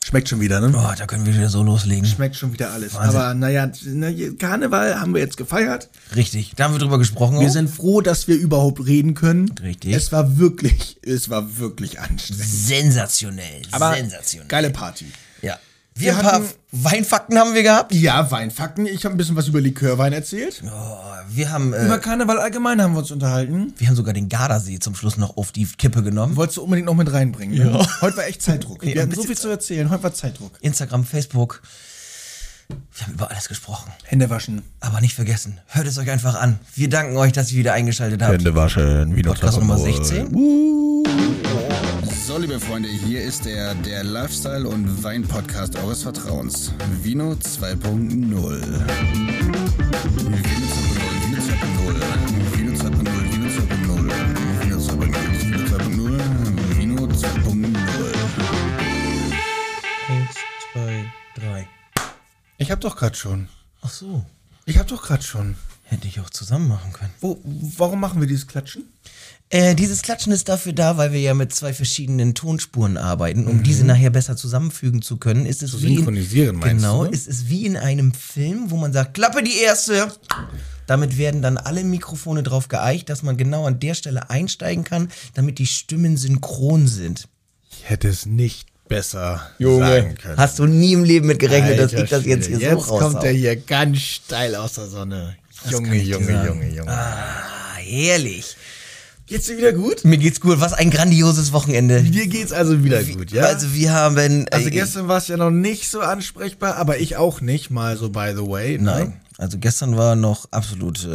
Schmeckt schon wieder, ne? Oh, da können wir wieder so loslegen. Schmeckt schon wieder alles. Wahnsinn. Aber naja, Karneval haben wir jetzt gefeiert. Richtig, da haben wir drüber gesprochen. Wir auch. sind froh, dass wir überhaupt reden können. Richtig. Es war wirklich anstrengend. Sensationell, Aber sensationell. geile Party. Ja. Wir Ein paar hatten- Weinfakten haben wir gehabt. Ja, Weinfakten. Ich habe ein bisschen was über Likörwein erzählt. Oh, wir haben Über Karneval allgemein haben wir uns unterhalten. sogar den Gardasee zum Schluss noch auf die Kippe genommen. Wolltest du unbedingt noch mit reinbringen. Ne? Heute war echt Zeitdruck. Ja, Wir ein hatten so bisschen viel zu erzählen. Heute war Zeitdruck. Instagram, Facebook. Wir haben über alles gesprochen. Hände waschen. Aber nicht vergessen, hört es euch einfach an. Wir danken euch, dass ihr wieder eingeschaltet habt. waschen. Podcast Nummer 16. So, liebe Freunde, hier ist der Lifestyle- und Wein-Podcast eures Vertrauens. Vino 2.0. Vino 2.0, Vino 2.0, Vino 2.0, Vino 2.0, Vino 2.0, Vino 2.0, Vino 2.0. 1, 2, 3. Ich hab doch gerade schon. Ach so, Hätte ich auch zusammen machen können. Warum machen wir dieses Klatschen? Dieses Klatschen ist dafür da, weil wir ja mit 2 verschiedenen Tonspuren arbeiten, um diese nachher besser zusammenfügen zu können. Ist es Zu wie synchronisieren, meinst genau, du, ne? es ist wie in einem Film, wo man sagt, Klappe die erste. Damit werden dann alle Mikrofone drauf geeicht, dass man genau an der Stelle einsteigen kann, damit die Stimmen synchron sind. Ich hätte es nicht besser sagen können. Hast du nie im Leben mit gerechnet, dass Alter ich das jetzt hier Schwede, so Jetzt kommt raushau? der hier ganz steil aus der Sonne. kann ich dir sagen. Junge. Ah, herrlich. Geht's dir wieder gut? Mir geht's gut. Was ein grandioses Wochenende. Dir geht's also wieder gut, ja? Also wir haben... Also gestern warst du ja noch nicht so ansprechbar, aber ich auch nicht, mal so by the way. Ne? Nein, also gestern war noch absolut...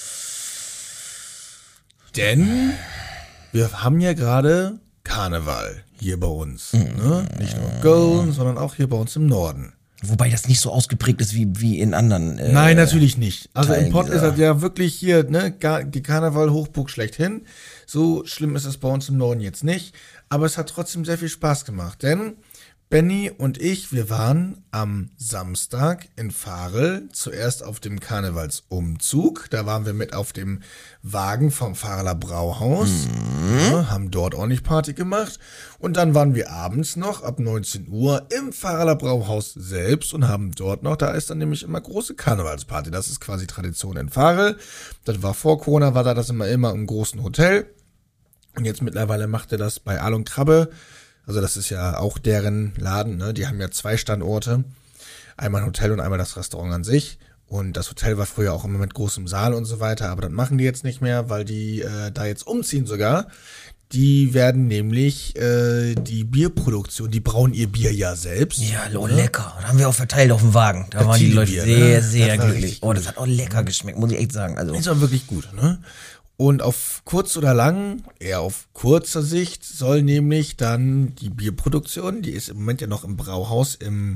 Denn wir haben ja gerade Karneval hier bei uns. Ne? Nicht nur in Köln, sondern auch hier bei uns im Norden. wobei das nicht so ausgeprägt ist wie in anderen... Nein, natürlich nicht. Also Teilen im Pott ist dieser- das ja wirklich hier, ne, die Karneval-Hochburg schlechthin. So schlimm ist es bei uns im Norden jetzt nicht. Aber es hat trotzdem sehr viel Spaß gemacht. Denn Benny und ich, wir waren am Samstag in Varel zuerst auf dem Karnevalsumzug. Da waren wir mit auf dem Wagen vom Vareler Brauhaus. Ja, haben dort ordentlich Party gemacht. Und dann waren wir abends noch ab 19 Uhr im Vareler Brauhaus selbst und haben dort noch, da ist dann nämlich immer große Karnevalsparty. Das ist quasi Tradition in Varel. Das war vor Corona, war da das immer im großen Hotel. Und jetzt mittlerweile macht er das bei Aal und Krabbe. Also das ist ja auch deren Laden, ne? Die haben ja 2 Standorte. Einmal ein Hotel und einmal das Restaurant an sich. Und das Hotel war früher auch immer mit großem Saal und so weiter. Aber das machen die jetzt nicht mehr, weil die da jetzt umziehen sogar. Die werden nämlich die Bierproduktion, die brauen ihr Bier ja selbst. Ja, lecker. Das haben wir auch verteilt auf dem Wagen. Da Das waren die Leute Chili-Bier, sehr, ne? sehr Das war glücklich. richtig Oh, das hat auch lecker geschmeckt, muss ich echt sagen. Also Ist auch wirklich gut, ne? Und auf kurz oder lang, eher auf kurzer Sicht, soll nämlich dann die Bierproduktion, die ist im Moment ja noch im Brauhaus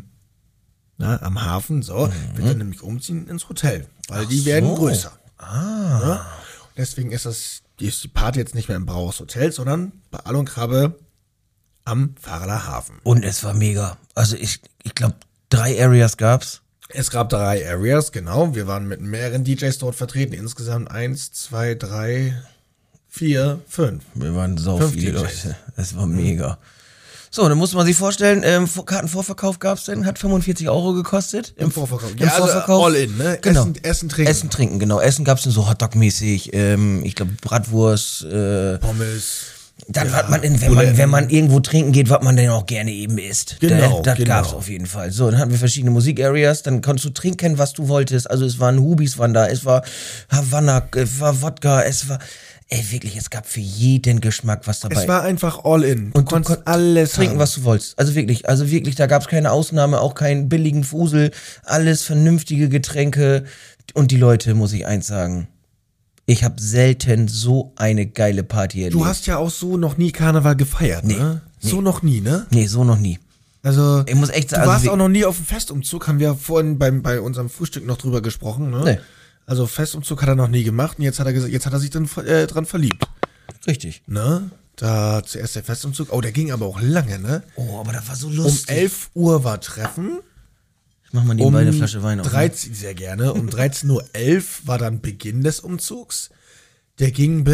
am Hafen, so, wird dann nämlich umziehen ins Hotel, weil die werden größer. Ne? Und deswegen ist die Party jetzt nicht mehr im Brauhaus Hotel, sondern bei Aal und Krabbe am Vareler Hafen. und es war mega. Also ich glaube 3 Areas gab's. Es gab 3 Areas, genau. Wir waren mit mehreren DJs dort vertreten. Insgesamt 1, 2, 3, 4, 5. Wir waren so 5 viele DJs. Leute. Es war mega. So, dann muss man sich vorstellen, Kartenvorverkauf gab's denn, hat 45 € gekostet. Im Vorverkauf. Im Ja, also Vorverkauf. all in, ne? Genau. Essen, Trinken. Essen, trinken, genau. Essen gab's denn so Hotdog-mäßig, ich glaube Bratwurst, Pommes. dann Ja, was man, Buletten. wenn man irgendwo trinken geht, was man dann auch gerne eben isst. Genau, Das genau. gab's auf jeden Fall. So, dann hatten wir verschiedene Musikareas, dann konntest du trinken, was du wolltest. Also es waren Hubis waren da, es war Havanna, es war Wodka, es war, wirklich, es gab für jeden Geschmack was dabei. Es war einfach all in. Du Und konntest alles trinken, haben. was du wolltest. Also wirklich, da gab's keine Ausnahme, auch keinen billigen Fusel, alles vernünftige Getränke. Und die Leute, muss ich eins sagen, ich habe selten so eine geile Party erlebt. Du hast ja auch so noch nie Karneval gefeiert, ne? So noch nie, ne? Nee, so noch nie. Also, Ich muss echt sagen, du also warst wir- auch noch nie auf dem Festumzug, haben wir vorhin bei unserem Frühstück noch drüber gesprochen, ne? Nee. Also Festumzug hat er noch nie gemacht und jetzt hat er gesagt, jetzt hat er sich dann dran verliebt, Richtig. ne? Da zuerst der Festumzug, der ging aber auch lange, ne? Oh, aber das war so Um lustig. 11 Uhr war Treffen. Ich mach mal nebenbei eine Flasche Wein auf. 13, sehr gerne. Um 13.11 Uhr war dann Beginn des Umzugs. Der ging bis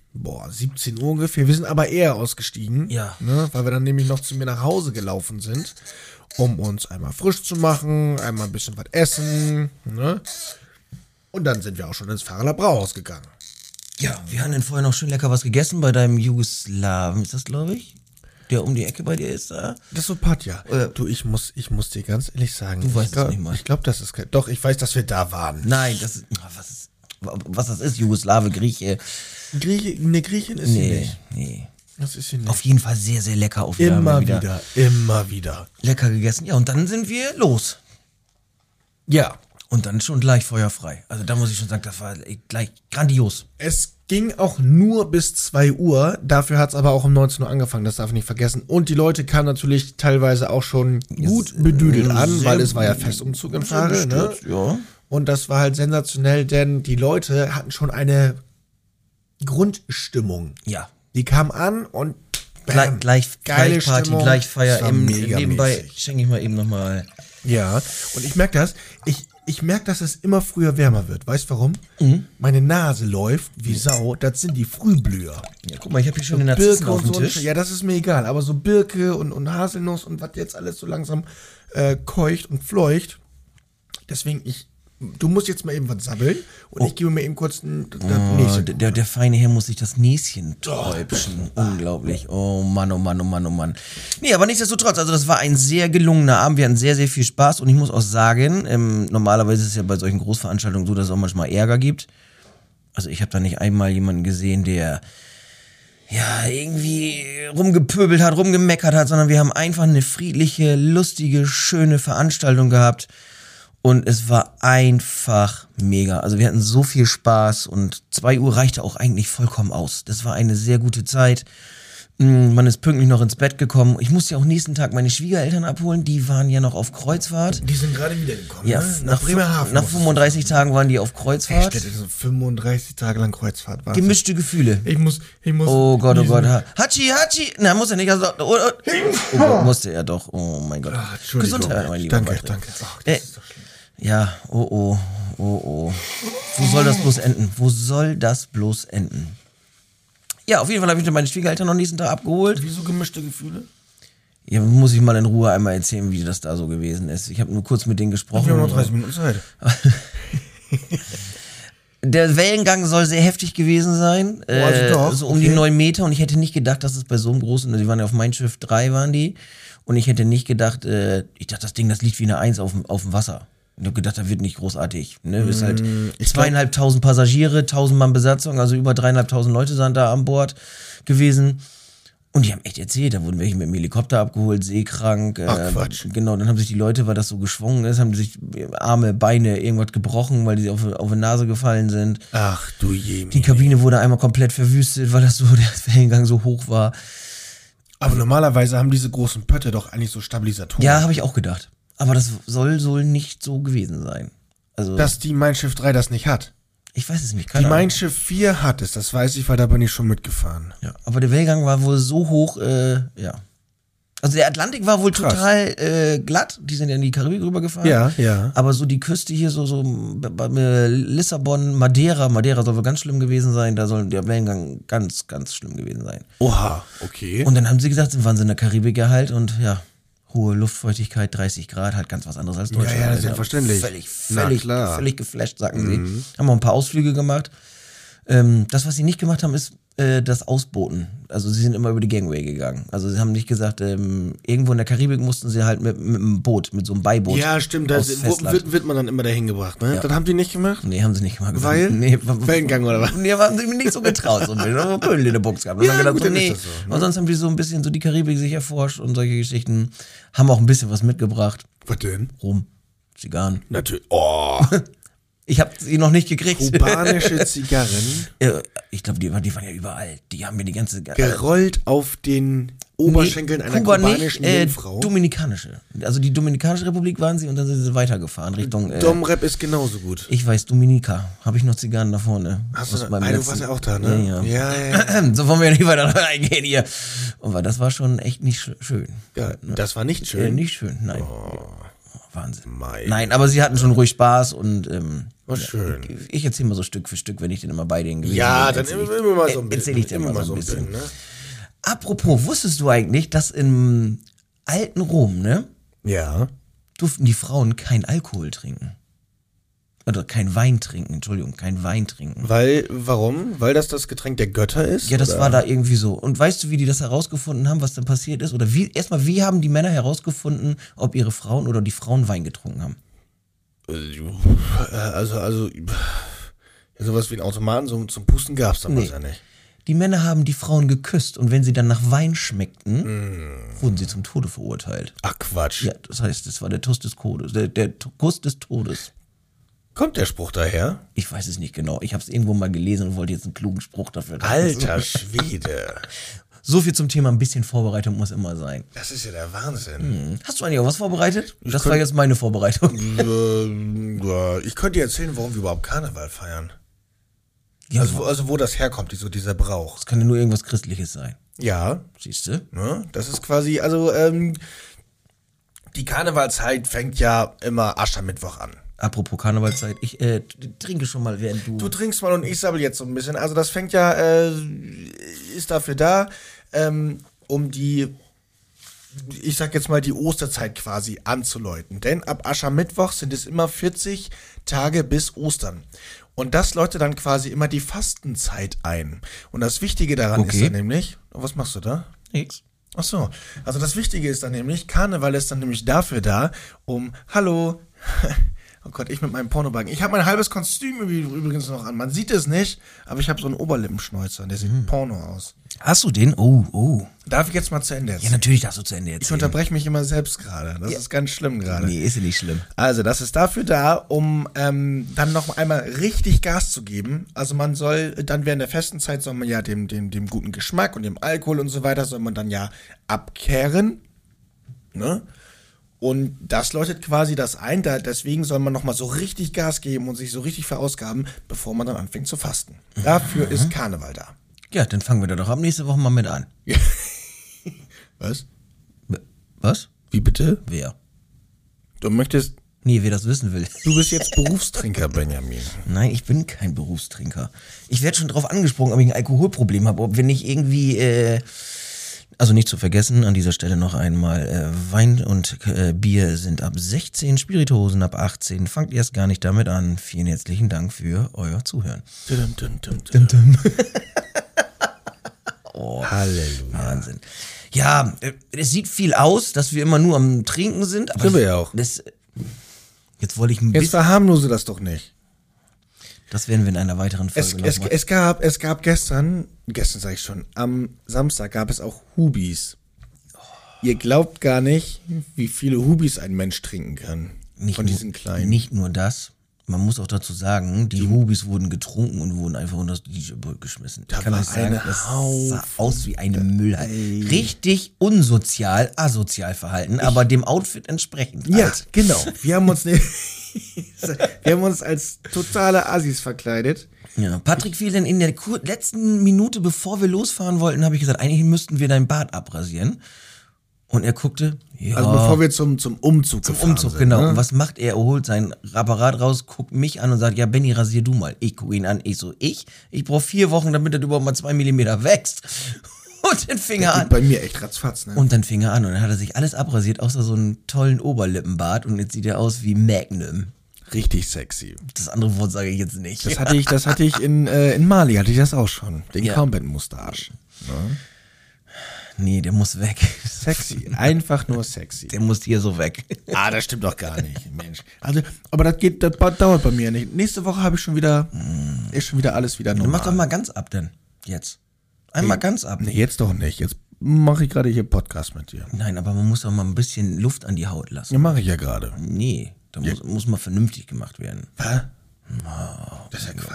17 Uhr ungefähr. Wir sind aber eher ausgestiegen. Ja. Ne, weil wir dann nämlich noch zu mir nach Hause gelaufen sind, um uns einmal frisch zu machen, einmal ein bisschen was essen. Ne? Und dann sind wir auch schon ins Fahrerler Brauhaus gegangen. Ja, wir haben dann vorher noch schön lecker was gegessen bei deinem Jugoslawen, ist das, glaube ich? Der um die Ecke bei dir ist da. Das ist so Patja. Du, ich muss dir ganz ehrlich sagen. Du weißt es nicht mal. Ich glaube, das ist doch, ich weiß, dass wir da waren. Nein, das ist, was das ist, Jugoslawe, Grieche. Eine Griechin ist sie nicht. Nee. Das ist sie nicht. Auf jeden Fall sehr, sehr lecker. Immer wieder. Lecker gegessen. Ja, und dann sind wir los. Ja. Und dann schon gleich feuerfrei. Also da muss ich schon sagen, das war gleich grandios. Es ging auch nur bis 2 Uhr. Dafür hat es aber auch um 19 Uhr angefangen, das darf ich nicht vergessen. Und die Leute kamen natürlich teilweise auch schon gut bedüdelt an, weil es war ja Festumzug im Fahre. Ne? Ja. Und das war halt sensationell, denn die Leute hatten schon eine Grundstimmung. Ja. Die kamen an und bam, Gleich geile Party, Stimmung. gleich Feier. Das war Nebenbei megamäßig. schenke ich mal eben nochmal. Ja, und ich merke das. Ich merke, dass es immer früher wärmer wird. Weißt du warum? Meine Nase läuft wie Sau. Das sind die Frühblüher. Ja, guck mal, ich habe hier schon eine Narzissen Birke auf und dem so. Tisch. Ja, das ist mir egal. Aber so Birke und Haselnuss und was jetzt alles so langsam keucht und fleucht. Deswegen, du musst jetzt mal eben was sabbeln und ich gebe mir eben kurz das nächste. Der feine Herr muss sich das Näschen täubschen. Unglaublich. Oh Mann, oh Mann, oh Mann, oh Mann. Nee, aber nichtsdestotrotz, also das war ein sehr gelungener Abend. Wir hatten sehr, sehr viel Spaß und ich muss auch sagen, normalerweise ist es ja bei solchen Großveranstaltungen so, dass es auch manchmal Ärger gibt. Also ich habe da nicht einmal jemanden gesehen, der ja irgendwie rumgepöbelt hat, rumgemeckert hat, sondern wir haben einfach eine friedliche, lustige, schöne Veranstaltung gehabt. Und es war einfach mega. Also wir hatten so viel Spaß und 2 Uhr reichte auch eigentlich vollkommen aus. Das war eine sehr gute Zeit. Man ist pünktlich noch ins Bett gekommen. Ich musste ja auch nächsten Tag meine Schwiegereltern abholen. Die waren ja noch auf Kreuzfahrt. Die sind gerade wieder gekommen, Ja, ne? nach Bremerhaven. Nach 35 Tagen waren die auf Kreuzfahrt. Echt, das ist 35 Tage lang Kreuzfahrt. Wahnsinn. Gemischte Gefühle. Ich muss. Oh Gott, oh Gott. Hatschi. Na, muss er nicht. Also, oh Gott, musste er doch. Oh mein Gott. Entschuldigung. Gesundheit, mein lieber Danke. Patrick. Ach, das ist doch schlimm. Ja, oh. Wo soll das bloß enden? Ja, auf jeden Fall habe ich dann meine Schwiegereltern noch nächsten Tag abgeholt. Wieso gemischte Gefühle? Ja, muss ich mal in Ruhe einmal erzählen, wie das da so gewesen ist. Ich habe nur kurz mit denen gesprochen. Wir haben noch 30 Minuten Zeit. Der Wellengang soll sehr heftig gewesen sein. also doch, so um die 9 Meter. Und ich hätte nicht gedacht, dass es bei so einem großen, die waren ja auf Mein Schiff 3 waren die. Und ich hätte nicht gedacht, ich dachte, das Ding, das liegt wie eine 1 auf dem Wasser. Ich habe gedacht, da wird nicht großartig. Ne? Ist halt 2.500 Passagiere, 1.000 Mann Besatzung, also über 3.500 Leute sind da an Bord gewesen. Und die haben echt erzählt, da wurden welche mit dem Helikopter abgeholt, seekrank. Ach, Quatsch. Genau, dann haben sich die Leute, weil das so geschwungen ist, haben sich Arme, Beine, irgendwas gebrochen, weil die auf die Nase gefallen sind. Ach du je. Die Kabine wurde einmal komplett verwüstet, weil das so, der Wellengang so hoch war. Aber normalerweise haben diese großen Pötte doch eigentlich so Stabilisatoren. Ja, habe ich auch gedacht. Aber das soll nicht so gewesen sein. Also, Dass die Mein Schiff 3 das nicht hat. ich weiß es nicht. Die Keine Ahnung. Mein Schiff 4 hat es, das weiß ich, weil da bin ich schon mitgefahren. Ja, aber der Wellengang war wohl so hoch, ja. Also der Atlantik war wohl Krass. total glatt. Die sind ja in die Karibik rübergefahren. Ja. Aber so die Küste hier, so bei Lissabon, Madeira soll wohl ganz schlimm gewesen sein. Da soll der Wellengang ganz, ganz schlimm gewesen sein. Oha, okay. Und dann haben sie gesagt, waren sie in der Karibik ja halt und ja, hohe Luftfeuchtigkeit, 30 Grad, halt ganz was anderes als Deutschland. Ja, das ist Also selbstverständlich. Völlig geflasht, sagten sie. Haben auch ein paar Ausflüge gemacht. Das, was sie nicht gemacht haben, ist das Ausbooten. Also sie sind immer über die Gangway gegangen. Also sie haben nicht gesagt, irgendwo in der Karibik mussten sie halt mit einem Boot, mit so einem Beiboot. Ja, stimmt, das wird man dann immer dahin gebracht, ne? Ja. Das haben die nicht gemacht? Nee, haben sie nicht gemacht. Weil? Wellengang oder was? Nee, haben sie mir nicht so getraut. So ein bisschen. Aber Pöbel in der Box gehabt. Und Ja, dann gedacht, gut, so, dann nee. ist das so, ne? Und sonst haben die so ein bisschen so die Karibik sich erforscht und solche Geschichten. Haben auch ein bisschen was mitgebracht. Was denn? Rum, Zigarren. Natürlich. Oh, Ich habe sie noch nicht gekriegt. kubanische Zigarren Ich glaube, die waren ja überall. Die haben mir die ganze... gerollt auf den Oberschenkeln einer Kuba kubanischen nicht, Jungfrau. Dominikanische. Also die Dominikanische Republik waren sie und dann sind sie weitergefahren Richtung... Domrep ist genauso gut. ich weiß, Dominika. Habe ich noch Zigarren da vorne. Hast Aus du meinem du letzten- warst ja auch da, ne? Ja. So wollen wir ja nicht weiter reingehen hier. Aber das war schon echt nicht schön. Ja, das war nicht schön. Nicht schön, nein. Wahnsinn. Mei. Nein, aber sie hatten schon ruhig Spaß und War schön. ich erzähle mal so Stück für Stück, wenn ich denn immer bei denen gewesen Ja, bin. dann immer mal so ein bisschen. Erzähle ich dir mal so ein bisschen. ne? Apropos, wusstest du eigentlich, dass im alten Rom, ne, Ja. durften die Frauen kein Alkohol trinken? Oder kein Wein trinken, Entschuldigung, kein Wein trinken. Warum? Weil das Getränk der Götter ist? Ja, das oder? war da irgendwie so. Und weißt du, wie die das herausgefunden haben, was dann passiert ist? Oder wie haben die Männer herausgefunden, ob ihre Frauen oder die Frauen Wein getrunken haben? Also, ja, sowas wie ein Automaten zum Pusten gab es damals ja nicht. Die Männer haben die Frauen geküsst und wenn sie dann nach Wein schmeckten, wurden sie zum Tode verurteilt. Ach Quatsch. Ja, das heißt, das war der Kuss des Todes. Der Kuss des Todes. Kommt der Spruch daher? Ich weiß es nicht genau. Ich habe es irgendwo mal gelesen und wollte jetzt einen klugen Spruch dafür. Alter Schwede. So viel zum Thema, ein bisschen Vorbereitung muss immer sein. Das ist ja der Wahnsinn. Hast du eigentlich auch was vorbereitet? Das war jetzt meine Vorbereitung. Ich könnte dir erzählen, warum wir überhaupt Karneval feiern. Ja, Also wo das herkommt, dieser Brauch. das kann ja nur irgendwas Christliches sein. Ja, Siehst du? ne? Das ist quasi, die Karnevalzeit fängt ja immer Aschermittwoch an. Apropos Karnevalszeit, ich trinke schon mal, während du... Du trinkst mal und ich sabbel jetzt so ein bisschen. Also das fängt ja, ist dafür da, um die, ich sag jetzt mal, die Osterzeit quasi anzuläuten. Denn ab Aschermittwoch sind es immer 40 Tage bis Ostern. Und das läutet dann quasi immer die Fastenzeit ein. Und das Wichtige daran ist dann nämlich, was machst du da? Nix. Ach so, also das Wichtige ist dann nämlich, Karneval ist dann nämlich dafür da, hallo, oh Gott, ich mit meinem Pornobacken. Ich habe mein halbes Kostüm übrigens noch an. Man sieht es nicht, aber ich habe so einen Oberlippenschnäuzer, der sieht Porno aus. Hast du den? Oh. Darf ich jetzt mal zu Ende Ja, erzählen? natürlich darfst du zu Ende Ich erzählen. unterbreche mich immer selbst gerade. Das ist ganz schlimm gerade. Nee, ist ja nicht schlimm. Also, das ist dafür da, um dann noch einmal richtig Gas zu geben. Also man soll, dann während der Fastenzeit soll man ja dem guten Geschmack und dem Alkohol und so weiter, soll man dann ja abkehren. Ne? Und das läutet quasi das ein, deswegen soll man nochmal so richtig Gas geben und sich so richtig verausgaben, bevor man dann anfängt zu fasten. Dafür ist Karneval da. Ja, dann fangen wir da doch ab nächste Woche mal mit an. Was? Was? Wie bitte? Wer? Du möchtest, Nee, wer das wissen will. du bist jetzt Berufstrinker, Benjamin. Nein, ich bin kein Berufstrinker. Ich werde schon drauf angesprochen, ob ich ein Alkoholproblem habe, ob wenn ich irgendwie, also nicht zu vergessen, an dieser Stelle noch einmal, Wein und Bier sind ab 16, Spirituosen ab 18. Fangt erst gar nicht damit an. Vielen herzlichen Dank für euer Zuhören. Oh, Halleluja. Wahnsinn. Ja, es sieht viel aus, dass wir immer nur am Trinken sind. Aber Sind wir ja auch. Jetzt wollte ich ein Jetzt bisschen, verharmlose das doch nicht. das werden wir in einer weiteren Folge noch machen. Es gab gestern sage ich schon, am Samstag gab es auch Hubis. Ihr glaubt gar nicht, wie viele Hubis ein Mensch trinken kann. Von diesen kleinen. Nicht nur das, man muss auch dazu sagen, die Hubis wurden getrunken und wurden einfach unter das DJ-Pult geschmissen. Ich kann war euch sagen, eine das sah aus wie eine Müllhalde. Richtig unsozial, asozial verhalten, aber dem Outfit entsprechend. Ja, halt. genau. Wir haben uns als totale Assis verkleidet. Ja, Patrick fiel dann in der letzten Minute, bevor wir losfahren wollten, habe ich gesagt, eigentlich müssten wir dein Bart abrasieren. Und er guckte, ja. Also bevor wir zum Umzug gefahren Umzug, sind, genau. Ne? Und was macht er? Er holt sein Apparat raus, guckt mich an und sagt, ja, Benny, rasier du mal. Ich gucke ihn an, ich brauche 4 Wochen, damit das überhaupt mal 2 Millimeter wächst. Und dann fing er an. Bei mir echt ratzfatz, ne? Und dann fing er an und dann hat er sich alles abrasiert, außer so einen tollen Oberlippenbart. Und jetzt sieht er aus wie Magnum. Richtig sexy. Das andere Wort sage ich jetzt nicht. Das hatte ich in Mali, hatte ich das auch schon. Den Ja. Combat-Mustache. Ne? Nee, der muss weg. Sexy. Einfach nur sexy. Der muss hier so weg. Das stimmt doch gar nicht, Mensch. Also, aber das dauert bei mir nicht. Nächste Woche habe ich ist schon wieder alles wieder Dann normal. mach doch mal ganz ab denn. Jetzt. Einmal ganz ab. Nee, jetzt doch nicht. Jetzt mache ich gerade hier Podcast mit dir. Nein, aber man muss doch mal ein bisschen Luft an die Haut lassen. Ja, mache ich ja gerade. Nee, da muss mal vernünftig gemacht werden. Hä? Das ist ja Quatsch.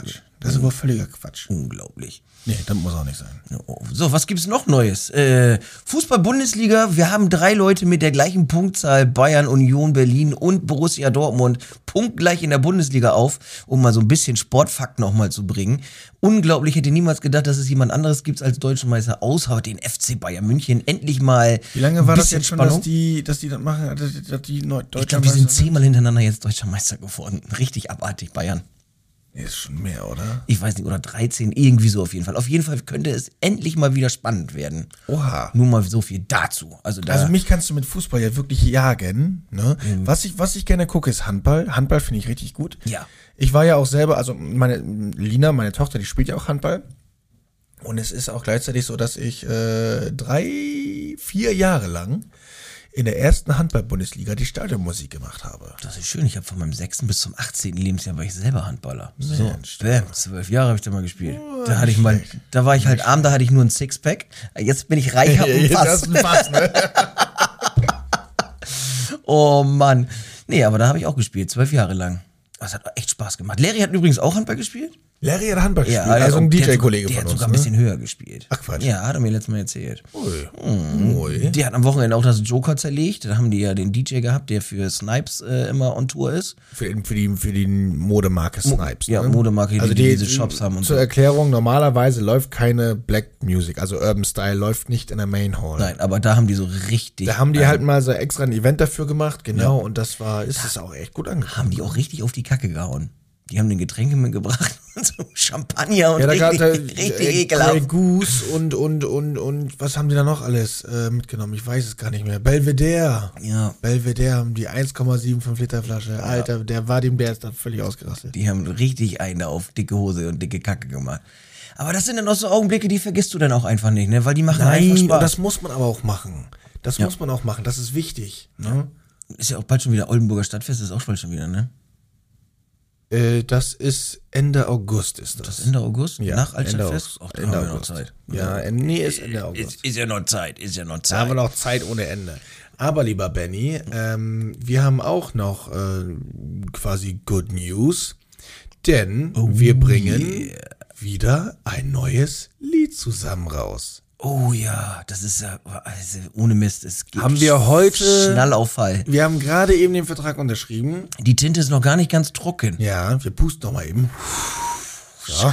Das ist wohl völliger Quatsch. Unglaublich. Nee, das muss auch nicht sein. So, was gibt's noch Neues? Fußball-Bundesliga, wir haben 3 Leute mit der gleichen Punktzahl, Bayern, Union, Berlin und Borussia Dortmund, punktgleich in der Bundesliga auf, um mal so ein bisschen Sportfakt noch mal zu bringen. Unglaublich, hätte niemals gedacht, dass es jemand anderes gibt als Deutschen Meister, außer den FC Bayern München. Endlich mal Wie lange war das bisschen jetzt schon, Spannung. dass die das machen, dass die Deutscher Ich glaube, wir sind 10-mal hintereinander jetzt Deutscher Meister geworden. Richtig abartig, Bayern. Nee, ist schon mehr, oder? Ich weiß nicht, oder 13, irgendwie so auf jeden Fall. Auf jeden Fall könnte es endlich mal wieder spannend werden. Oha. Nur mal so viel dazu. Also mich kannst du mit Fußball ja wirklich jagen. Ne? Was ich gerne gucke, ist Handball. Handball finde ich richtig gut. Ja. Ich war ja auch selber, also meine Tochter, die spielt ja auch Handball. Und es ist auch gleichzeitig so, dass ich 3-4 Jahre lang in der ersten Handball-Bundesliga die Stadionmusik gemacht habe. Das ist schön. Ich habe von meinem 6. bis zum 18. Lebensjahr war ich selber Handballer. Mensch, So, 12 Jahre habe ich da mal gespielt. Da war ich halt arm, da hatte ich nur ein Sixpack. Jetzt bin ich reicher und Das ist ein Pass, ne? Oh Mann. Nee, aber da habe ich auch gespielt, 12 Jahre lang. Das hat echt Spaß gemacht. Larry hat übrigens auch Handball gespielt. Larry hat Handball gespielt, also ein der DJ-Kollege Der von hat uns. sogar ein bisschen höher gespielt. Ach, Quatsch. Ja, hat er mir letztes Mal erzählt. Ui. Der hat am Wochenende auch das Joker zerlegt. Da haben die ja den DJ gehabt, der für Snipes immer on Tour ist. Für die Modemarke Snipes. Ja, ne? Modemarke, also die diese Shops haben und zur so. Erklärung, normalerweise läuft keine Black Music, also Urban Style läuft nicht in der Main Hall. Nein, aber da haben die so richtig. Da haben die halt mal so extra ein Event dafür gemacht, genau, und ist es auch echt gut angekommen. haben die auch richtig auf die Kacke gehauen. Die haben den Getränke mitgebracht und so Champagner und Ja, da gab richtig ekelhaft. Grey Goose und was haben die da noch alles mitgenommen? Ich weiß es gar nicht mehr. Belvedere. Ja. Belvedere haben die 1,75 Liter Flasche. Alter, der ist da völlig ausgerastet. Die haben richtig einen auf dicke Hose und dicke Kacke gemacht. Aber das sind dann auch so Augenblicke, die vergisst du dann auch einfach nicht, ne? Weil die machen einfach Nein, Spaß. das muss man aber auch machen. Das muss man auch machen. Das ist wichtig. Ne? Ist ja auch bald schon wieder Oldenburger Stadtfest, ist auch bald schon wieder, ne? Das ist Ende August ist das. Das ist Ende August? Ja, Nach Ende Altstadtfest? Auch da Ende haben wir noch August. Zeit. Ja, nee, ist Ende August. Ist ja noch Zeit. Da haben wir noch Zeit ohne Ende. Aber lieber Benny, wir haben auch noch quasi Good News, denn wir bringen wieder ein neues Lied zusammen raus. Oh ja, das ist ja, also ohne Mist, es gibt Haben wir heute Schnellauffall. Wir haben gerade eben den Vertrag unterschrieben. Die Tinte ist noch gar nicht ganz trocken. Ja, wir pusten noch mal eben. So.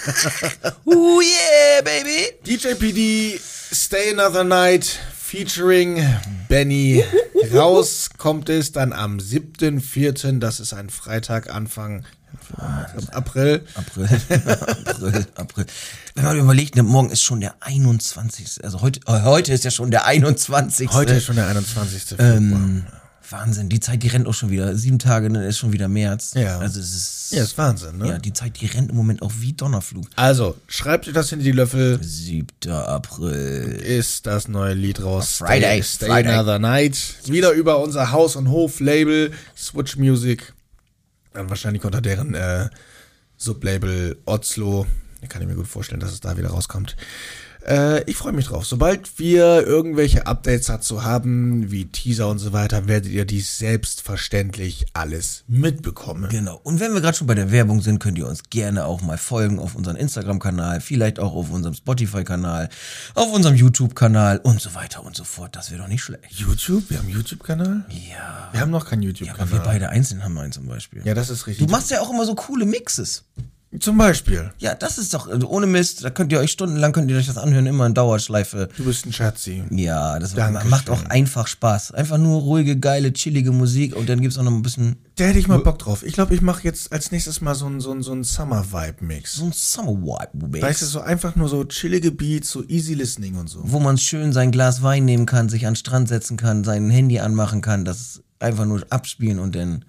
Yeah, baby. DJ PD, Stay Another Night, featuring Benny. Raus kommt es dann am 7.4., das ist ein Freitag, Anfang April. April. Wenn man überlegt, ne, morgen ist schon der 21. Also heute ist ja schon der 21. Heute ist schon der 21. Februar. Wahnsinn, die Zeit, die rennt auch schon wieder. 7 Tage, dann ist schon wieder März. Ja. Also es ist. Ja, ist Wahnsinn, ne? Ja, die Zeit, die rennt im Moment auch wie Donnerflug. Also, schreibt euch das hinter die Löffel. 7. April. Ist das neue Lied raus. Friday. Stay Another Night. Wieder über unser Haus- und Hof-Label Switch Music. Dann wahrscheinlich unter deren Sublabel Oslo. Da kann ich mir gut vorstellen, dass es da wieder rauskommt. Ich freue mich drauf. Sobald wir irgendwelche Updates dazu haben, wie Teaser und so weiter, werdet ihr dies selbstverständlich alles mitbekommen. Genau. Und wenn wir gerade schon bei der Werbung sind, könnt ihr uns gerne auch mal folgen auf unserem Instagram-Kanal, vielleicht auch auf unserem Spotify-Kanal, auf unserem YouTube-Kanal und so weiter und so fort. Das wäre doch nicht schlecht. YouTube? Wir haben einen YouTube-Kanal? Ja. Wir haben noch keinen Ja, YouTube-Kanal. aber wir beide einzeln haben einen zum Beispiel. Ja, das ist richtig. Du machst ja auch immer so coole Mixes. Zum Beispiel. Ja, das ist doch, also ohne Mist, da könnt ihr euch stundenlang, das anhören, immer in Dauerschleife. Du bist ein Schatzi. Ja, das Dankeschön. macht auch einfach Spaß. Einfach nur ruhige, geile, chillige Musik und dann gibt's auch noch ein bisschen Da hätte ich mal Bock drauf. Ich glaube, ich mache jetzt als nächstes mal so einen Summer-Vibe-Mix. so ein Summer-Vibe-Mix. Weißt du, so einfach nur so chillige Beats, so easy listening und so. Wo man schön sein Glas Wein nehmen kann, sich an den Strand setzen kann, sein Handy anmachen kann, das einfach nur abspielen und dann.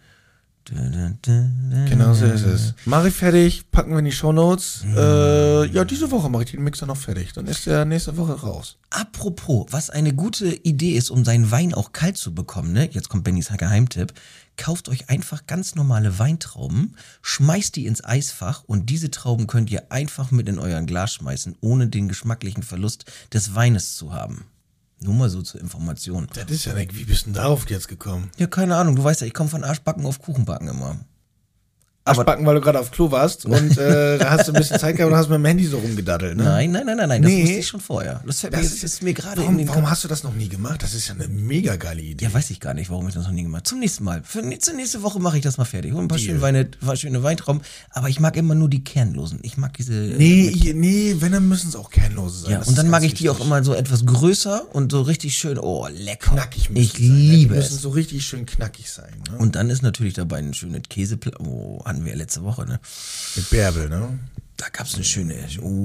Genau so ist es. Mach ich fertig, packen wir in die Shownotes. Ja, diese Woche mache ich den Mixer noch fertig. Dann ist der nächste Woche raus. Apropos, was eine gute Idee ist, um seinen Wein auch kalt zu bekommen, ne? Jetzt kommt Bennys Geheimtipp. Kauft euch einfach ganz normale Weintrauben, schmeißt die ins Eisfach und diese Trauben könnt ihr einfach mit in euren Glas schmeißen, ohne den geschmacklichen Verlust des Weines zu haben. Nur mal so zur Information. Das ist ja nicht, wie bist du denn darauf jetzt gekommen? Ja, keine Ahnung, du weißt ja, ich komme von Arschbacken auf Kuchenbacken immer. Arschbacken, weil du gerade auf Klo warst und da hast du ein bisschen Zeit gehabt und hast mit dem Handy so rumgedaddelt, ne? Nein, das Nee. wusste ich schon vorher. Das ist mir gerade in den Warum hast du das noch nie gemacht? Das ist ja eine mega geile Idee. Ja, weiß ich gar nicht, warum ich das noch nie gemacht habe. Zum nächsten Mal. Zur nächste Woche mache ich das mal fertig. Hol ein paar schöne Weintrauben. Aber ich mag immer nur die kernlosen. Ich mag diese... Nee, wenn, dann müssen es auch kernlose sein. Ja, Das und ist dann mag ganz ich die auch wichtig. immer so etwas größer und so richtig schön, oh, lecker. Knackig müssen Ich sie sein. liebe Die müssen es. so richtig schön knackig sein, ne? Und dann ist natürlich dabei ein schönes hatten wir ja letzte Woche, ne? Mit Bärbel, ne? Da gab's eine schöne,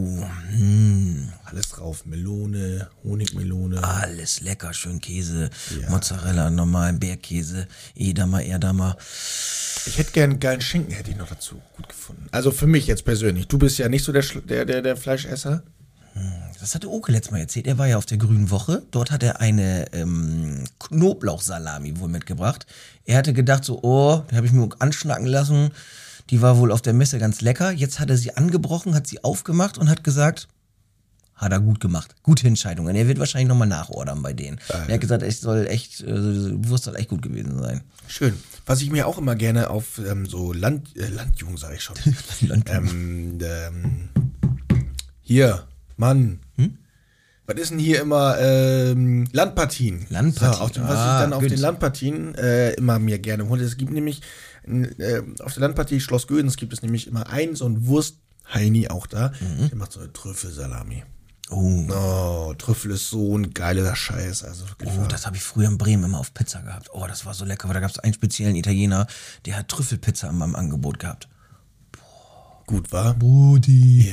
Alles drauf. Melone, Honigmelone. alles lecker, schön Käse, Mozzarella, normalen Bergkäse, Edamer, Erdamer. Ich hätte gern einen geilen Schinken, hätte ich noch dazu gut gefunden. Also für mich jetzt persönlich. Du bist ja nicht so der Fleischesser. Das hatte Oke letztes Mal erzählt. Er war ja auf der Grünen Woche. Dort hat er eine Knoblauchsalami wohl mitgebracht. Er hatte gedacht so, die habe ich mir anschnacken lassen. Die war wohl auf der Messe ganz lecker. Jetzt hat er sie angebrochen, hat sie aufgemacht und hat gesagt, hat er gut gemacht. Gute Entscheidung. Und er wird wahrscheinlich nochmal nachordern bei denen. Er hat gesagt, die Wurst soll echt gut gewesen sein. Schön. Was ich mir auch immer gerne auf so Landjugend, sage ich schon. Hier, Mann. Was ist denn hier immer Landpartien? Landpartien. Was ich dann auf gut. den Landpartien immer mir gerne hole. Es gibt nämlich auf der Landpartie Schloss Gödens gibt es nämlich immer so einen Wurst-Heini auch da. Der macht so eine Trüffelsalami. Oh, Trüffel ist so ein geiler Scheiß. Also wirklich wahr. Das habe ich früher in Bremen immer auf Pizza gehabt. Oh, das war so lecker, weil da gab es einen speziellen Italiener, der hat Trüffelpizza in meinem Angebot gehabt. Gut, war? Brudi.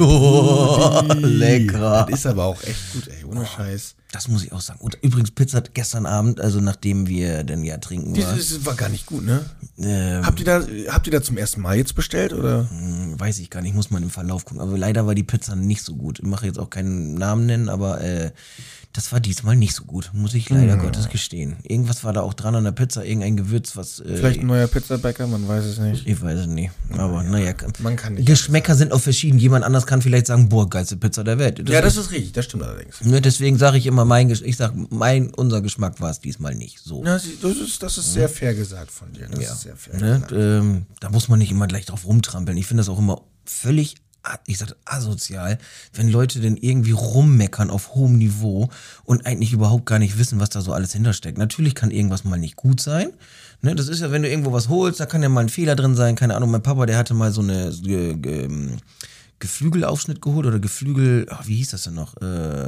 Lecker. Das ist aber auch echt gut, ey, ohne Scheiß. Das muss ich auch sagen. Und übrigens Pizza gestern Abend, also nachdem wir dann ja trinken waren. Das war gar nicht gut, ne? Habt ihr da zum ersten Mal jetzt bestellt, oder? Weiß ich gar nicht, muss man im Verlauf gucken. Aber leider war die Pizza nicht so gut. Ich mache jetzt auch keinen Namen nennen, aber das war diesmal nicht so gut, muss ich leider Gottes gestehen. Irgendwas war da auch dran an der Pizza, irgendein Gewürz, was... Vielleicht ein neuer Pizzabäcker, man weiß es nicht. Ich weiß es nicht, aber naja. Man kann nicht. Geschmäcker sind auch verschieden. Jemand anders kann vielleicht sagen, boah, geilste Pizza der Welt. Das ist richtig, das stimmt allerdings. Ne, deswegen sage ich immer, unser Geschmack war es diesmal nicht so. Ja, das ist sehr fair gesagt von dir. Das ist sehr fair gesagt. Da muss man nicht immer gleich drauf rumtrampeln. Ich finde das auch immer völlig, ich sag asozial, wenn Leute denn irgendwie rummeckern auf hohem Niveau und eigentlich überhaupt gar nicht wissen, was da so alles hintersteckt. Natürlich kann irgendwas mal nicht gut sein. Ne, das ist ja, wenn du irgendwo was holst, da kann ja mal ein Fehler drin sein. Keine Ahnung, mein Papa, der hatte mal so eine Geflügelaufschnitt geholt oder wie hieß das denn noch?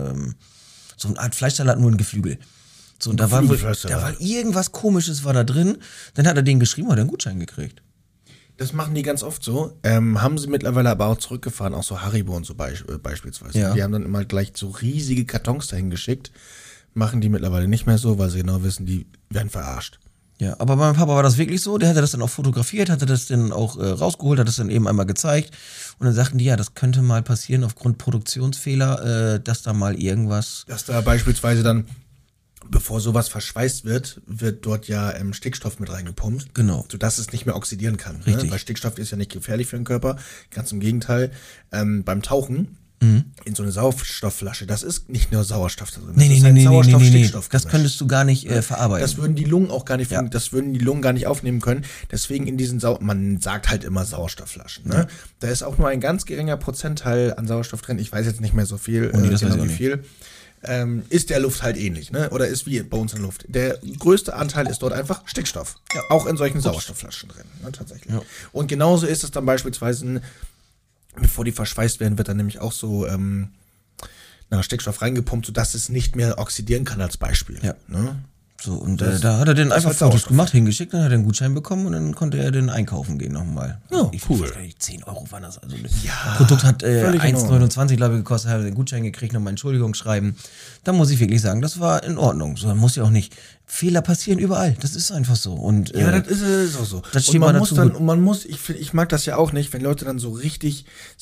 So eine Art Fleischsalat, nur ein Geflügel. So, und da war irgendwas Komisches war da drin. Dann hat er den geschrieben, hat er einen Gutschein gekriegt. Das machen die ganz oft so. Haben sie mittlerweile aber auch zurückgefahren, auch so Haribo und so beispielsweise. Ja. Die haben dann immer gleich so riesige Kartons dahin geschickt. Machen die mittlerweile nicht mehr so, weil sie genau wissen, die werden verarscht. Ja, aber bei meinem Papa war das wirklich so. Der hatte das dann auch fotografiert, hatte das dann auch rausgeholt, hat das dann eben einmal gezeigt. Und dann sagten die, ja, das könnte mal passieren aufgrund Produktionsfehler, dass da mal irgendwas... Dass da beispielsweise dann, bevor sowas verschweißt wird dort ja Stickstoff mit reingepumpt. Genau. Sodass es nicht mehr oxidieren kann. Richtig. Ne? Weil Stickstoff ist ja nicht gefährlich für den Körper. Ganz im Gegenteil. Beim Tauchen in so eine Sauerstoffflasche, das ist nicht nur Sauerstoff da drin. Das ist halt Sauerstoff-Stickstoff. Das könntest du gar nicht verarbeiten. Das würden die Lungen auch gar nicht, das würden die Lungen gar nicht aufnehmen können. Deswegen in diesen man sagt halt immer Sauerstoffflaschen. Ne? Ja. Da ist auch nur ein ganz geringer Prozentteil an Sauerstoff drin. Ich weiß jetzt nicht mehr so viel, wie viel. Ist der Luft halt ähnlich, ne? Oder ist wie bei uns in der Luft. Der größte Anteil ist dort einfach Stickstoff. Ja. Auch in solchen Sauerstoffflaschen drin, ne? Tatsächlich. Ja. Und genauso ist es dann beispielsweise, bevor die verschweißt werden, wird dann nämlich auch so Stickstoff reingepumpt, sodass es nicht mehr oxidieren kann als Beispiel. Ja. Ne? So, und da hat er dann einfach Fotos gemacht, hingeschickt, dann hat er einen Gutschein bekommen und dann konnte er dann einkaufen gehen nochmal. Ja, cool. 10 Euro waren das. Also das Produkt hat 1,29 glaube ich gekostet, hat er den Gutschein gekriegt, nochmal Entschuldigung schreiben. Da muss ich wirklich sagen, das war in Ordnung. So, muss ja auch nicht. Fehler passieren überall, das ist einfach so. Und, das ist auch so. Das und man muss, ich mag das ja auch nicht, wenn Leute dann so richtig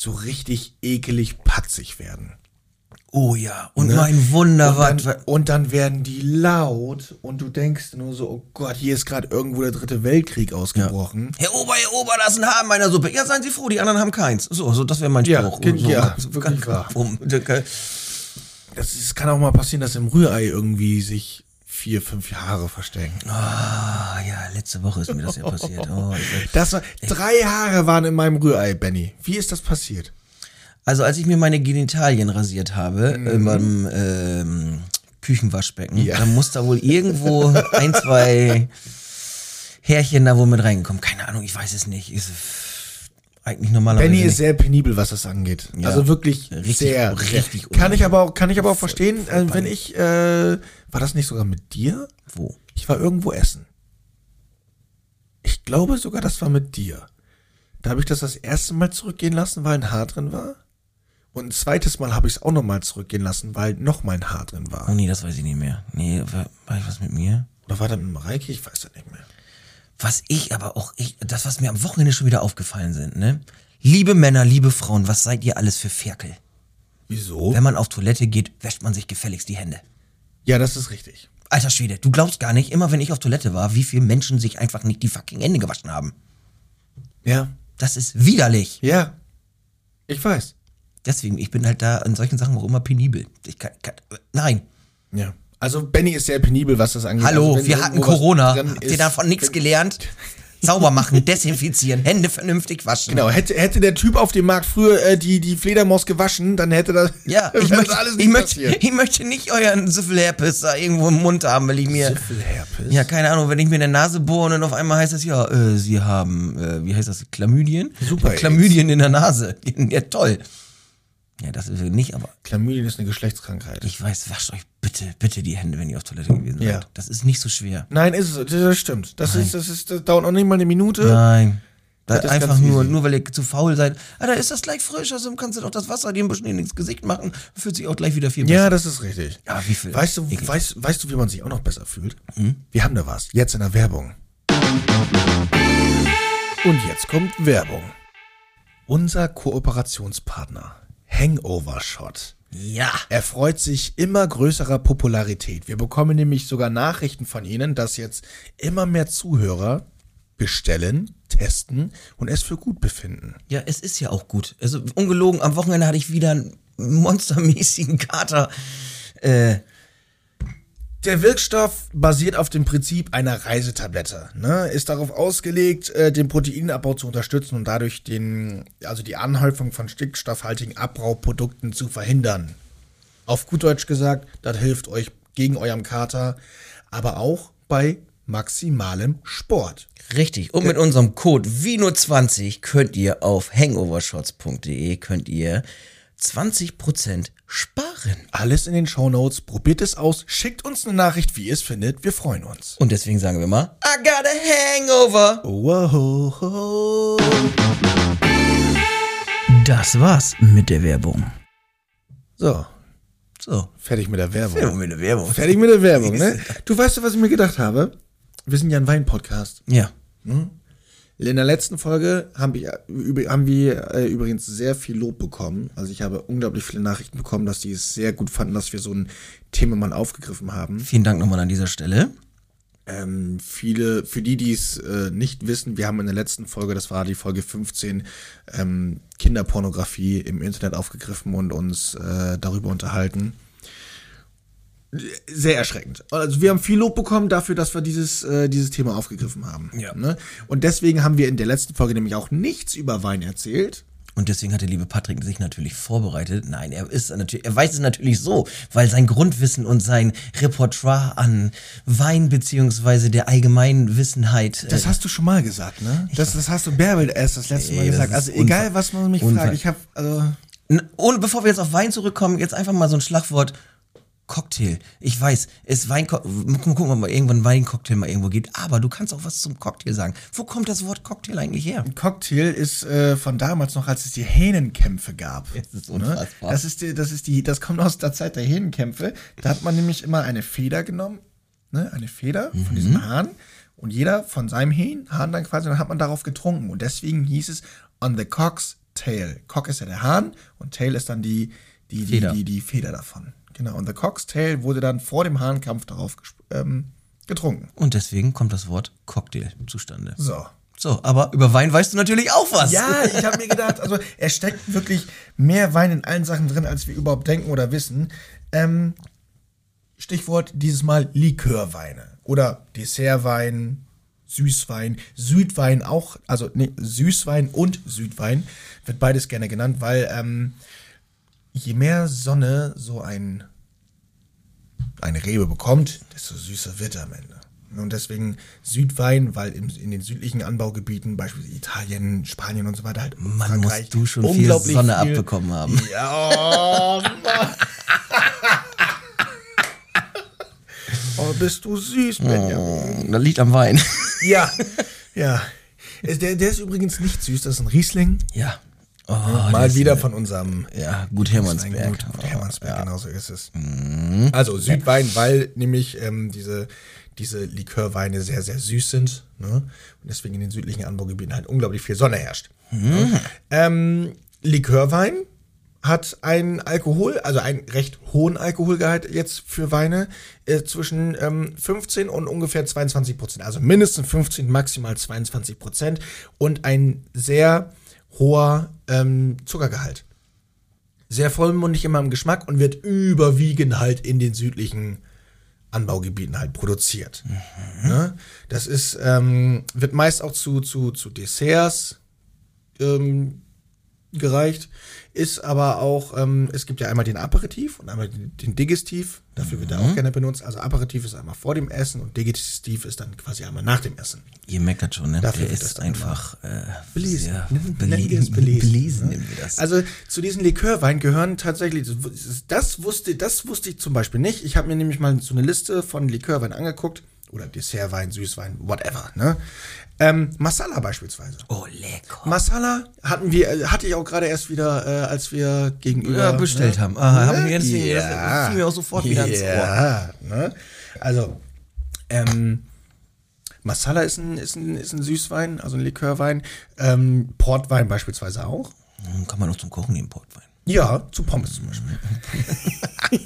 ekelig patzig werden. Oh ja, und mein Wunder, und dann werden die laut und du denkst nur so, oh Gott, hier ist gerade irgendwo der 3. Weltkrieg ausgebrochen. Ja. Herr Ober, da ist ein Haar in meiner Suppe. Ja, seien Sie froh, die anderen haben keins. So, das wäre mein Spruch. Wirklich wahr. Das kann auch mal passieren, dass im Rührei irgendwie sich 4, 5 Haare verstecken. Ah, ja, letzte Woche ist mir das ja passiert. Oh, Das war, 3 Haare waren in meinem Rührei, Benny. Wie ist das passiert? also als ich mir meine Genitalien rasiert habe, in meinem Küchenwaschbecken, Ja. dann muss da wohl irgendwo 1, 2 Härchen da wohl mit reingekommen. Keine Ahnung, ich weiß es nicht. Ist eigentlich normalerweise Benny ist nicht. sehr penibel, was das angeht. Ja. Also wirklich Richtig- sehr. richtig Kann ich aber auch verstehen, wenn peinlich. ich, war das nicht sogar mit dir? Wo? Ich war irgendwo essen. Ich glaube sogar, das war mit dir. Da habe ich das erste Mal zurückgehen lassen, weil ein Haar drin war. Und ein zweites Mal habe ich es auch nochmal zurückgehen lassen, weil noch mal ein Haar drin war. Oh nee, das weiß ich nicht mehr. Nee, war ich was mit mir? Oder war das mit Mareike? Ich weiß das nicht mehr. Das, was mir am Wochenende schon wieder aufgefallen sind, ne? Liebe Männer, liebe Frauen, was seid ihr alles für Ferkel? Wieso? Wenn man auf Toilette geht, wäscht man sich gefälligst die Hände. Ja, das ist richtig. Alter Schwede, du glaubst gar nicht, immer wenn ich auf Toilette war, wie viele Menschen sich einfach nicht die fucking Hände gewaschen haben. Ja. Das ist widerlich. Ja. Ich weiß. Deswegen, ich bin halt da in solchen Sachen auch immer penibel. Nein. Ja. Also Benny ist sehr penibel, was das angeht. Hallo, also, wenn wir hatten irgendwo was Corona. drin Habt ihr ist- davon nichts gelernt? Sauber machen, desinfizieren, Hände vernünftig waschen. Genau, hätte der Typ auf dem Markt früher die Fledermaus gewaschen, dann hätte das, Ja, wäre das alles nicht passiert. ich möchte nicht euren Syphilis da irgendwo im Mund haben, weil ich mir... Syphilis? Ja, keine Ahnung, wenn ich mir in der Nase bohre und dann auf einmal heißt es, ja, Sie haben, wie heißt das, Chlamydien? Super Chlamydien in der Nase. Ja, toll. Ja, das ist nicht, aber Chlamydien ist eine Geschlechtskrankheit. ich weiß, wascht euch bitte die Hände, wenn ihr auf Toilette gewesen seid. Ja. Das ist nicht so schwer. Nein, ist es, das stimmt. Das dauert auch nicht mal eine Minute. Nein. Das ist Einfach ganz easy. nur, weil ihr zu faul seid. Ah, da ist das gleich frisch, also kannst du doch das Wasser dir ein bisschen ins Gesicht machen, fühlt sich auch gleich wieder viel besser. Ja, das ist richtig. Ja, wie viel? Weißt du, Eklig. weißt du, wie man sich auch noch besser fühlt? Wir haben da was. Jetzt in der Werbung. Und jetzt kommt Werbung. Unser Kooperationspartner Hangover Shot Ja. erfreut sich immer größerer Popularität. Wir bekommen nämlich sogar Nachrichten von Ihnen, dass jetzt immer mehr Zuhörer bestellen, testen und es für gut befinden. Ja, es ist ja auch gut. Also ungelogen, am Wochenende hatte ich wieder einen monstermäßigen Kater. Der Wirkstoff basiert auf dem Prinzip einer Reisetablette, ne? Ist darauf ausgelegt, den Proteinabbau zu unterstützen und dadurch die Anhäufung von stickstoffhaltigen Abbauprodukten zu verhindern. Auf gut Deutsch gesagt, das hilft euch gegen eurem Kater, aber auch bei maximalem Sport. Richtig. Und mit unserem Code VINO20 könnt ihr auf hangovershots.de 20% sparen. Alles in den Shownotes, probiert es aus, schickt uns eine Nachricht, wie ihr es findet, wir freuen uns. Und deswegen sagen wir mal, I got a hangover. Wow. Das war's mit der Werbung. So, So, fertig mit der Werbung. mit der Werbung. Fertig mit der Werbung, ne? Du weißt doch, was ich mir gedacht habe? Wir sind ja ein Wein-Podcast. Ja. In der letzten Folge haben wir übrigens sehr viel Lob bekommen. Also ich habe unglaublich viele Nachrichten bekommen, dass die es sehr gut fanden, dass wir so ein Thema mal aufgegriffen haben. Vielen Dank nochmal an dieser Stelle. Für die es nicht wissen, wir haben in der letzten Folge, das war die Folge 15, Kinderpornografie im Internet aufgegriffen und uns darüber unterhalten. Sehr erschreckend. Also wir haben viel Lob bekommen dafür, dass wir dieses Thema aufgegriffen haben. Ja. Ne? Und deswegen haben wir in der letzten Folge nämlich auch nichts über Wein erzählt. Und deswegen hat der liebe Patrick sich natürlich vorbereitet. Nein, er weiß es natürlich so, weil sein Grundwissen und sein Repertoire an Wein beziehungsweise der allgemeinen Wissenheit. Das hast du schon mal gesagt, ne? Das hast du Bärbel erst das letzte Mal Ey, das gesagt. ist Also egal, was man mich fragt, ich habe Und bevor wir jetzt auf Wein zurückkommen, jetzt einfach mal so ein Schlagwort. Cocktail. Ich weiß, gucken, ob mal irgendwann ein Weincocktail mal irgendwo gibt, aber du kannst auch was zum Cocktail sagen. Wo kommt das Wort Cocktail eigentlich her? Ein Cocktail ist von damals noch, als es die Hähnenkämpfe gab. Das ist Ne? unfassbar. Das kommt aus der Zeit der Hähnenkämpfe. Da hat man nämlich immer eine Feder genommen, ne? Eine Feder von diesem Hahn und jeder von seinem Hahn dann quasi, dann hat man darauf getrunken und deswegen hieß es on the cock's tail. Cock ist ja der Hahn und Tail ist dann die Feder davon. Genau, und the cock's tail wurde dann vor dem Hahnkampf darauf getrunken. Und deswegen kommt das Wort Cocktail zustande. So. So, aber über Wein weißt du natürlich auch was. Ja, ich habe mir gedacht, also es steckt wirklich mehr Wein in allen Sachen drin, als wir überhaupt denken oder wissen. Stichwort dieses Mal Likörweine oder Dessertwein, Süßwein, Südwein auch, also Süßwein und Südwein wird beides gerne genannt, weil je mehr Sonne so eine Rebe bekommt, desto süßer wird er am Ende. Und deswegen Südwein, weil in den südlichen Anbaugebieten, beispielsweise Italien, Spanien und so weiter, halt Mann, Frankreich, musst du schon viel unglaublich Sonne abbekommen haben. Ja, Mann. Oh, bist du süß, Benjamin. Das liegt am Wein. Ja, ja. Der ist übrigens nicht süß, das ist ein Riesling. Ja. Oh, Mal wieder von unserem Gut Hermannsberg. Gut Hermannsberg, genau so ist es. Also Südwein, weil nämlich diese Likörweine sehr, sehr süß sind. Ne? Und deswegen in den südlichen Anbaugebieten halt unglaublich viel Sonne herrscht. Likörwein hat einen Alkohol, also einen recht hohen Alkoholgehalt jetzt für Weine, zwischen 15 und ungefähr 22%. Also mindestens 15, maximal 22% und ein sehr hoher Zuckergehalt. Sehr vollmundig immer im Geschmack und wird überwiegend halt in den südlichen Anbaugebieten halt produziert. Ne? Das ist, wird meist auch zu Desserts gereicht, ist aber auch, es gibt ja einmal den Aperitif und einmal den Digestiv, dafür wird er auch gerne benutzt. Also Aperitif ist einmal vor dem Essen und Digestiv ist dann quasi einmal nach dem Essen. Ihr meckert schon, ne? Dafür Der wird das ist dann einfach belesen. belesen. Belesen, nennen wir das. Also zu diesen Likörweinen gehören tatsächlich, das wusste ich zum Beispiel nicht. Ich habe mir nämlich mal so eine Liste von Likörweinen angeguckt. Oder Dessertwein, Süßwein, whatever, ne? Masala beispielsweise. Oh, lecker. Masala hatte ich auch gerade erst wieder, als wir gegenüber bestellt haben. Ah, habe ich mir ganz das fiel mir auch sofort wieder ins Ohr. Ja, ne? Also, Masala ist ein Süßwein, also ein Likörwein. Portwein beispielsweise auch. Kann man auch zum Kochen nehmen, Portwein. Ja, zu Pommes zum Beispiel.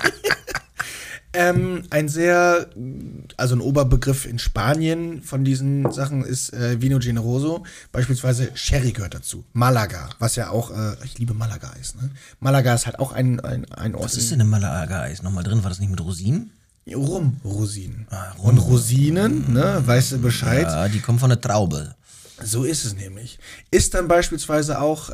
Also ein Oberbegriff in Spanien von diesen Sachen ist Vino Generoso. Beispielsweise Sherry gehört dazu. Malaga, was ja auch, ich liebe Malaga-Eis. Ne? Malaga ist halt auch ein Ort. Was ist denn ein Malaga-Eis? Nochmal drin, war das nicht mit Rosinen? Rum-Rosinen. Und Rosinen, ne, weißt du Bescheid? Ja, die kommen von der Traube. So ist es nämlich. Ist dann beispielsweise auch,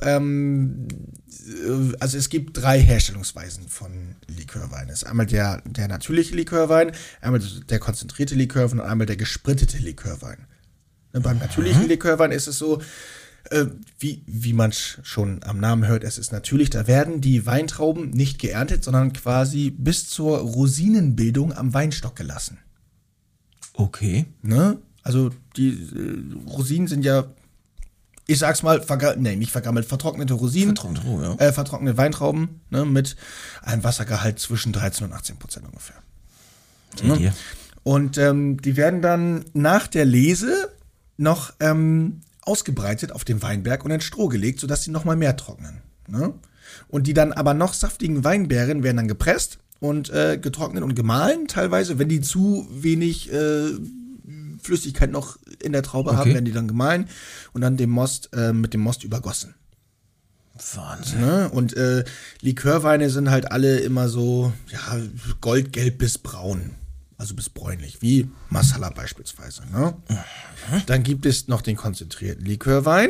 also es gibt 3 Herstellungsweisen von Likörwein. Es ist einmal der natürliche Likörwein, einmal der konzentrierte Likörwein und einmal der gesprittete Likörwein. Beim natürlichen Likörwein ist es so, wie man schon am Namen hört, es ist natürlich, da werden die Weintrauben nicht geerntet, sondern quasi bis zur Rosinenbildung am Weinstock gelassen. Okay. Ne? Also die Rosinen sind ja, ich sag's mal, nicht vergammelt, vertrocknete Rosinen. Vertrocknete Weintrauben, ne, mit einem Wassergehalt zwischen 13 und 18% ungefähr. Ne? Und die werden dann nach der Lese noch ausgebreitet auf dem Weinberg und in Stroh gelegt, sodass sie noch mal mehr trocknen. Ne? Und die dann aber noch saftigen Weinbeeren werden dann gepresst und getrocknet und gemahlen teilweise, wenn die zu wenig Flüssigkeit noch in der Traube haben, werden die dann gemahlen und dann mit dem Most übergossen. Wahnsinn. Ne? Und Likörweine sind halt alle immer so, ja, goldgelb bis braun. Also bis bräunlich, wie Masala beispielsweise. Ne? Dann gibt es noch den konzentrierten Likörwein.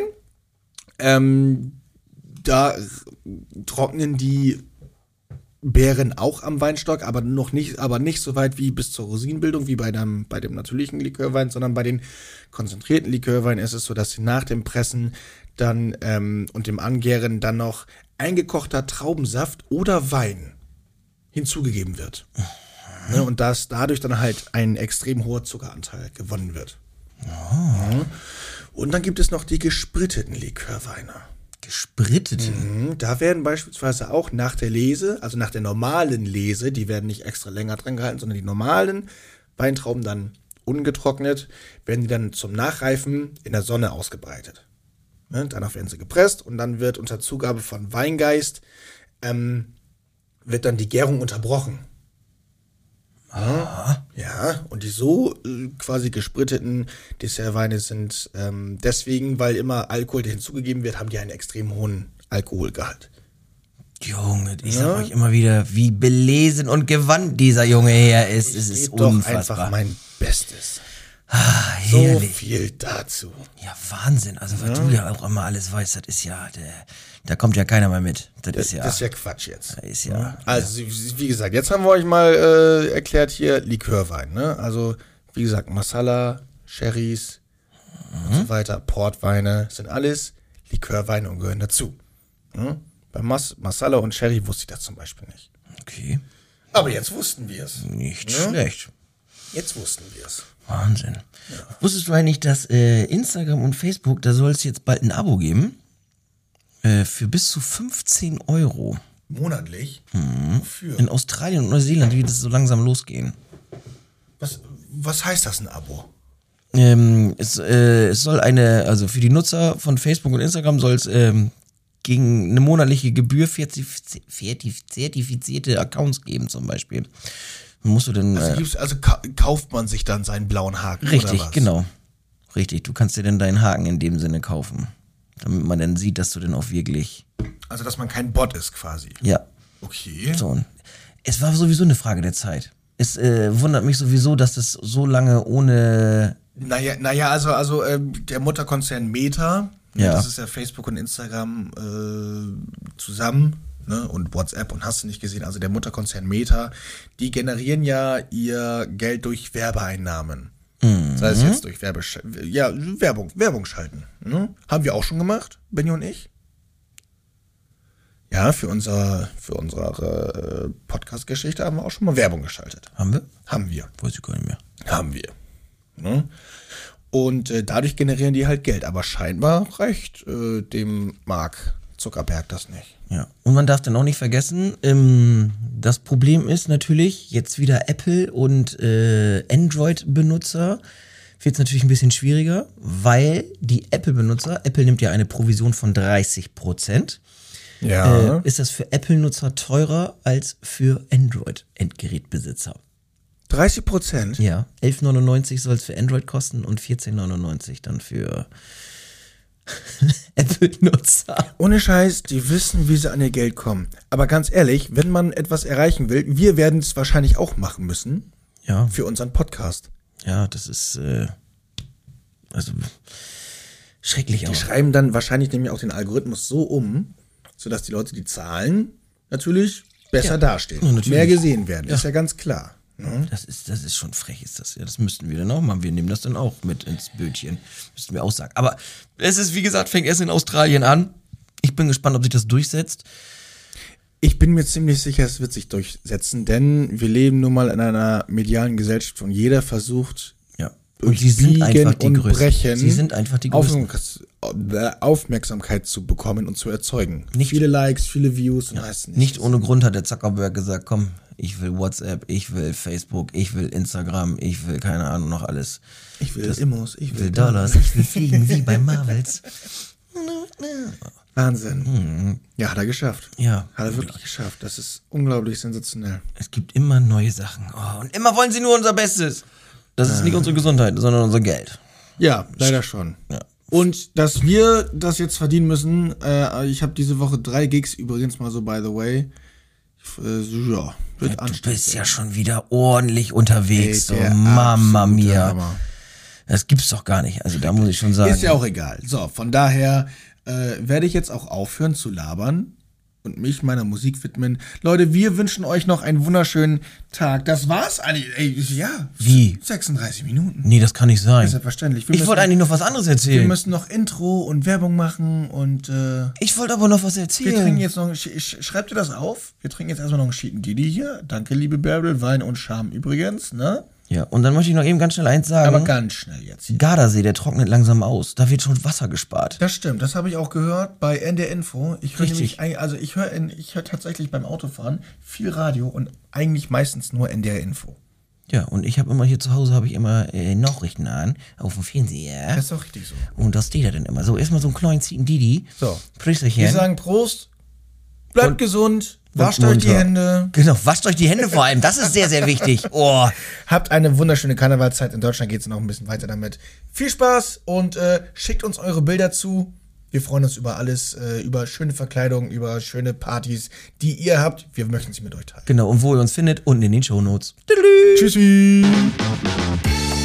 Da trocknen die Beeren auch am Weinstock, aber nicht so weit wie bis zur Rosinenbildung, wie bei dem natürlichen Likörwein, sondern bei den konzentrierten Likörwein ist es so, dass sie nach dem Pressen dann und dem Angären dann noch eingekochter Traubensaft oder Wein hinzugegeben wird. Ne, und dass dadurch dann halt ein extrem hoher Zuckeranteil gewonnen wird. Ja. Und dann gibt es noch die gespritteten Likörweine. Gesprittete? Da werden beispielsweise auch nach der Lese, also nach der normalen Lese, die werden nicht extra länger dran gehalten, sondern die normalen Weintrauben dann ungetrocknet, werden die dann zum Nachreifen in der Sonne ausgebreitet. Ne, danach werden sie gepresst und dann wird unter Zugabe von Weingeist wird dann die Gärung unterbrochen. Ja, und die so quasi gespritteten Dessertweine sind deswegen, weil immer Alkohol, der hinzugegeben wird, haben die einen extrem hohen Alkoholgehalt. Junge, ich sag euch immer wieder, wie belesen und gewandt dieser junge Herr ist. Es ist Geb doch unfassbar. einfach mein Bestes. So So viel dazu. Ja, Wahnsinn. Also, was du ja auch immer alles weißt, das ist ja, da kommt ja keiner mehr mit. Das ist ja Quatsch jetzt. ist ja. Also, wie gesagt, jetzt haben wir euch mal erklärt hier Likörwein, ne? Also, wie gesagt, Masala, Sherrys und so weiter, Portweine, sind alles Likörweine und gehören dazu. Ne? Bei Masala und Sherry wusste ich das zum Beispiel nicht. Okay. Aber jetzt wussten wir es. Nicht schlecht. Jetzt wussten wir es. Wahnsinn. Ja. Wusstest du eigentlich, dass Instagram und Facebook, da soll es jetzt bald ein Abo geben? Für bis zu 15 €. Monatlich? Wofür? In Australien und Neuseeland wird es so langsam losgehen. Was heißt das, ein Abo? Es soll also für die Nutzer von Facebook und Instagram soll es gegen eine monatliche Gebühr zertifizierte Accounts geben zum Beispiel. Musst du denn, Also kauft man sich dann seinen blauen Haken, richtig, oder was? genau. Richtig, du kannst dir dann deinen Haken in dem Sinne kaufen. Damit man dann sieht, dass du dann auch wirklich... Also, dass man kein Bot ist quasi. Ja. Okay. So, und es war sowieso eine Frage der Zeit. Es wundert mich sowieso, dass das so lange ohne... Naja, also der Mutterkonzern Meta, Ja. das ist ja Facebook und Instagram zusammen, ne, und WhatsApp und hast du nicht gesehen, also der Mutterkonzern Meta, die generieren ja ihr Geld durch Werbeeinnahmen. Das heißt jetzt durch Werbung schalten. Ne? Haben wir auch schon gemacht, Benny und ich. Ja, für unsere Podcast-Geschichte haben wir auch schon mal Werbung geschaltet. Haben wir? Haben wir. Weiß ich gar nicht mehr. Haben wir. Ne? Und dadurch generieren die halt Geld. Aber scheinbar reicht dem Mark Zuckerberg das nicht. Ja, und man darf dann auch nicht vergessen, das Problem ist natürlich, jetzt wieder Apple und Android-Benutzer wird es natürlich ein bisschen schwieriger, weil die Apple-Benutzer, Apple nimmt ja eine Provision von 30%, Ja. ist das für Apple-Nutzer teurer als für Android-Endgerätbesitzer. 30%? Ja, 11,99 soll es für Android kosten und 14,99 dann für Apple-Nutzer. Ohne Scheiß, die wissen, wie sie an ihr Geld kommen. Aber ganz ehrlich, wenn man etwas erreichen will, wir werden es wahrscheinlich auch machen müssen Ja, für unseren Podcast. ja, das ist also schrecklich Die auch. schreiben dann wahrscheinlich nämlich auch den Algorithmus so sodass die Leute, die zahlen, natürlich besser dastehen. Ja, natürlich. Mehr gesehen werden, ist ja ganz klar. Ne? Das ist schon frech, ist das ja. Das müssten wir dann auch machen. Wir nehmen das dann auch mit ins Bötchen. Müssten wir auch sagen. Aber es ist, wie gesagt, fängt erst in Australien an. Ich bin gespannt, ob sich das durchsetzt. Ich bin mir ziemlich sicher, es wird sich durchsetzen, denn wir leben nun mal in einer medialen Gesellschaft und jeder versucht, Ja. Und durch sie sind Biegen einfach die und Größten. Brechen Sie sind einfach die Größten. Aufmerksamkeit zu bekommen und zu erzeugen. Nicht- viele Likes, viele Views und heißt Nicht ohne Grund hat der Zuckerberg gesagt, komm, ich will WhatsApp, ich will Facebook, ich will Instagram, ich will keine Ahnung noch alles. Ich will Immos, ich Ich will will Dollars, ich will fliegen wie bei Marvels. Wahnsinn. Ja, hat er geschafft. Ja. Hat er wirklich geschafft. Das ist unglaublich sensationell. Es gibt immer neue Sachen. Oh, und immer wollen sie nur unser Bestes. Das ist nicht unsere Gesundheit, sondern unser Geld. Ja, leider schon. Ja. Und dass wir das jetzt verdienen müssen, ich habe diese Woche 3 Gigs übrigens mal so, by the way. Ja, wird Du anstrengend. bist ja schon wieder ordentlich unterwegs. Ey, der so, Mama absolute mia. Hammer. Das gibt's doch gar nicht. Also da muss ich schon sagen. Ist ja auch egal. So, von daher werde ich jetzt auch aufhören zu labern und mich meiner Musik widmen. Leute, wir wünschen euch noch einen wunderschönen Tag. Das war's eigentlich. Ey, ja. Wie? 36 Minuten. Nee, das kann nicht sein. Selbstverständlich. Ich wollte eigentlich noch was anderes Wir erzählen. müssen noch Intro und Werbung machen und Ich wollte aber noch was wir trinken erzählen. jetzt noch, schreibt ihr das auf? Wir trinken jetzt erstmal noch einen Cheaten Didi hier. Danke, liebe Bärbel. Wein und Charme übrigens, ne? Ja, und dann möchte ich noch eben ganz schnell eins sagen. Aber ganz schnell jetzt hier. Gardasee, der trocknet langsam aus. Da wird schon Wasser gespart. Das stimmt, das habe ich auch gehört bei NDR Info. Ich höre Richtig. nämlich, also ich höre tatsächlich beim Autofahren viel Radio und eigentlich meistens nur NDR Info. Ja, und ich habe immer hier zu Hause Nachrichten an, auf dem Fernseher. Das ist auch richtig so. Und das steht da dann immer. So, erstmal so einen kleinen Zieten Didi. So. Prösterchen. Wir sagen Prost, bleibt Und- gesund, und wascht euch die munter. Hände, Genau, wascht euch die Hände vor allem. Das ist sehr, sehr wichtig. Oh. habt eine wunderschöne Karnevalszeit. In Deutschland geht es noch ein bisschen weiter damit. Viel Spaß und schickt uns eure Bilder zu. Wir freuen uns über alles, über schöne Verkleidung, über schöne Partys, die ihr habt. Wir möchten sie mit euch teilen. Genau, und wo ihr uns findet, unten in den Shownotes. Tschüssi!